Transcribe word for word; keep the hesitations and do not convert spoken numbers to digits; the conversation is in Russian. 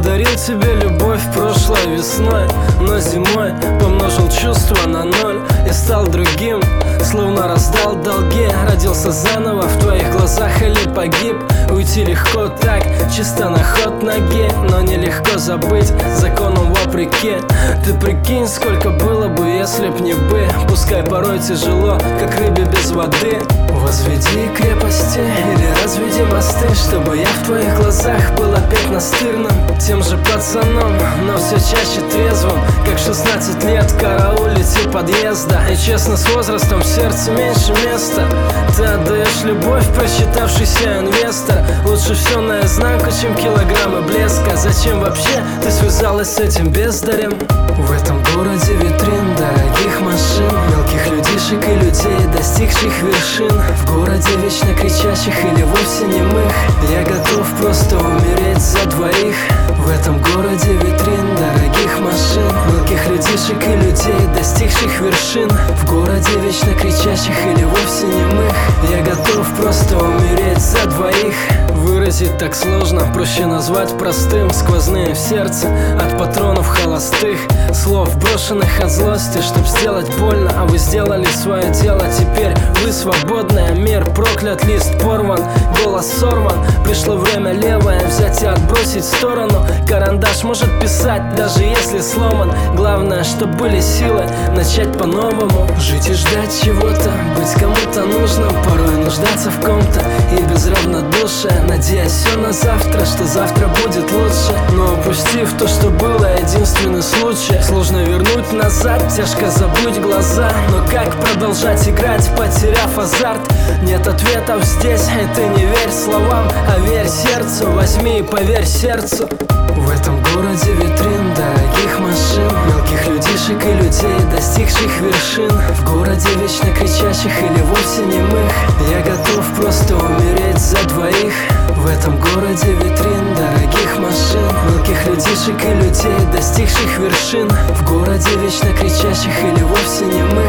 Подарил тебе любовь прошлой весной, но зимой помножил чувства на ноль и стал другим, словно раздал долги. Родился заново в твоих глазах или погиб. Уйти легко так, чисто на ход ноги, но нелегко забыть, законом вопреки. Ты прикинь, сколько было бы, если б не бы. Пускай порой тяжело, как рыбе без воды. Возведи крепости или разведи мосты, чтобы я в твоих глазах был опять настырным, тем же пацаном, но все чаще трезвым, как шестнадцать лет караулить у подъезда. И честно, с возрастом в сердце меньше места. Ты отдаешь любовь, просчитавшийся инвестор. Лучше все наизнанку, чем килограммы блеска. Зачем вообще ты связалась с этим бездарем? В этом городе витрин дорогих машин, мелких людишек и людей, достигших вершин. В городе вечно кричащих или вовсе немых. Я готов просто умереть за двоих. В этом городе витрин дорогих машин, мелких людишек и людей, достигших вершин. В городе вечно кричащих или вовсе немых. Я готов просто умереть за двоих. Выразить так сложно, проще назвать простым. Сквозные в сердце от патронов холостых, слов брошенных от злости, чтоб сделать больно. А вы сделали свое дело, теперь вы свободны. Мир проклят, лист порван, голос сорван. Пришло время левое взять и отбросить в сторону. Карандаш может писать, даже если сломан. Главное, чтоб были силы начать по-новому. Жить и ждать чего-то, быть кому-то нужным, порой нуждаться в ком-то и без равнодушия, надеясь все на завтра, что завтра будет лучше. Но упустив то, что было, единственный случай. Сложно вернуть назад, тяжко забыть глаза. Но как продолжать играть, потеряв азарт? Нет ответов здесь, и ты не верь словам, а верь сердцу. Возьми и поверь сердцу. В этом городе витрин дорогих машин, мелких людишек и людей, достигших вершин. В городе вечно кричащих или вовсе немых. Я готов просто умереть за двоих. В этом городе витрин дорогих машин, мелких людишек и людей, достигших вершин. В городе вечно кричащих или вовсе немых.